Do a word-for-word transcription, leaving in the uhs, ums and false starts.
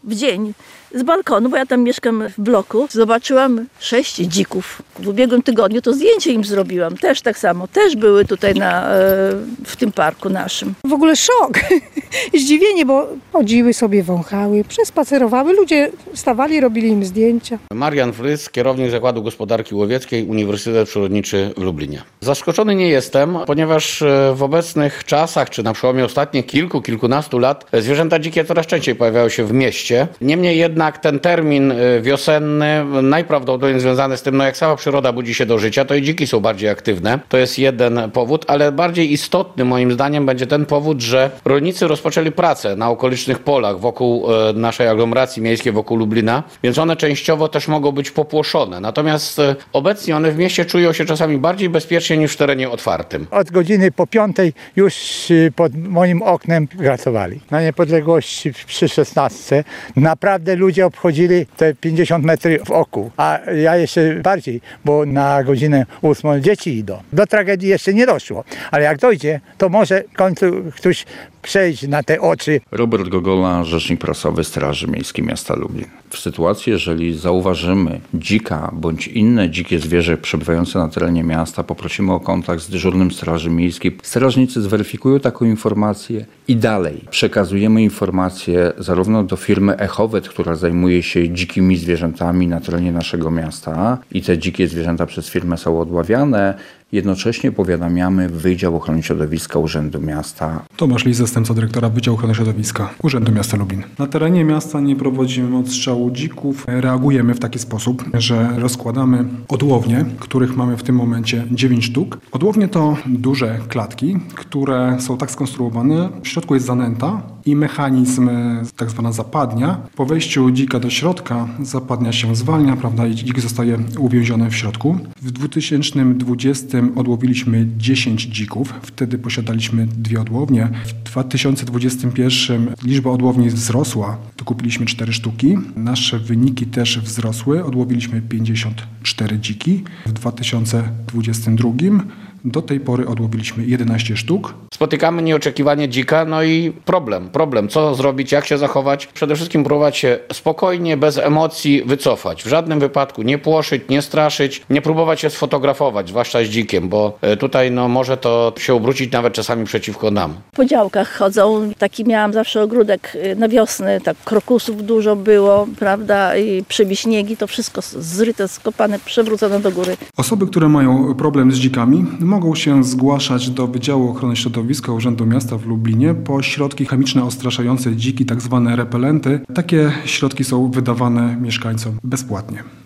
w dzień z balkonu, bo ja tam mieszkam w bloku, zobaczyłam sześć dzików. W ubiegłym tygodniu to zdjęcie im zrobiłam, też tak samo, też były tutaj na, w tym parku naszym. W ogóle szok, zdziwienie, bo chodziły sobie, wąchały, przespacerowały, ludzie stawali, robili im zdjęcia. Marian Fryc, kierownik Zakładu Gospodarki Łowieckiej, Uniwersytet Przyrodniczy w Lublinie. Zaskoczony nie jestem, ponieważ w obecnych czasach, czy na przełomie ostatnich kilku, kilkunastu lat, zwierzęta dzikie coraz częściej pojawiają się w mieście. Niemniej jednak ten termin wiosenny, najprawdopodobniej związany z tym, no jak cała przyroda budzi się do życia, to i dziki są bardziej aktywne. To jest jeden powód, ale bardziej istotny moim zdaniem będzie ten powód, że rolnicy rozpoczęli pracę na okolicznych polach wokół naszej aglomeracji miejskiej, wokół Lublina, więc one częściowo też mogą być popłoszone. Natomiast obecnie one w mieście czują się czasami bardziej bezpiecznie niż w terenie otwartym. Od godziny po piątej już pod moim oknem pracowali. Na Niepodległości przy szesnastce naprawdę ludzie obchodzili te pięćdziesiąt metrów wokół, a ja jeszcze bardziej, bo na godzinę ósmą dzieci idą. Do tragedii jeszcze nie doszło, ale jak dojdzie, to może w końcu ktoś przejść na te oczy. Robert Gogola, rzecznik prasowy Straży Miejskiej Miasta Lublin. W sytuacji, jeżeli zauważymy dzika bądź inne dzikie zwierzę przebywające na terenie miasta, poprosimy o kontakt z dyżurnym Straży Miejskiej. Strażnicy zweryfikują taką informację i dalej przekazujemy informację zarówno do firmy Echowet, która zajmuje się dzikimi zwierzętami na terenie naszego miasta i te dzikie zwierzęta przez firmę są odławiane. Jednocześnie powiadamiamy Wydział Ochrony Środowiska Urzędu Miasta. Tomasz Lis, zastępca dyrektora Wydziału Ochrony Środowiska Urzędu Miasta Lublin. Na terenie miasta nie prowadzimy odstrzału dzików. Reagujemy w taki sposób, że rozkładamy odłownie, których mamy w tym momencie dziewięć sztuk. Odłownie to duże klatki, które są tak skonstruowane, w środku jest zanęta i mechanizm tak zwana zapadnia. Po wejściu dzika do środka zapadnia się zwalnia, prawda, i dzik zostaje uwięziony w środku. W dwa tysiące dwudziestym odłowiliśmy dziesięć dzików, wtedy posiadaliśmy dwie odłownie. W dwa tysiące dwudziestym pierwszym liczba odłowni wzrosła, dokupiliśmy cztery sztuki. Nasze wyniki też wzrosły, odłowiliśmy pięćdziesiąt cztery dziki. W dwa tysiące dwudziestym drugim do tej pory odłowiliśmy jedenaście sztuk. Spotykamy nieoczekiwanie dzika, no i problem, problem. Co zrobić, jak się zachować? Przede wszystkim próbować się spokojnie, bez emocji wycofać. W żadnym wypadku nie płoszyć, nie straszyć, nie próbować się sfotografować, zwłaszcza z dzikiem, bo tutaj no, może to się obrócić nawet czasami przeciwko nam. Po działkach chodzą, taki miałam zawsze ogródek na wiosnę, tak krokusów dużo było, prawda, i przybiśniegi, to wszystko zryte, skopane, przewrócone do góry. Osoby, które mają problem z dzikami, mogą się zgłaszać do Wydziału Ochrony Środowiska Urzędu Miasta w Lublinie po środki chemiczne odstraszające dziki, tak zwane repelenty. Takie środki są wydawane mieszkańcom bezpłatnie.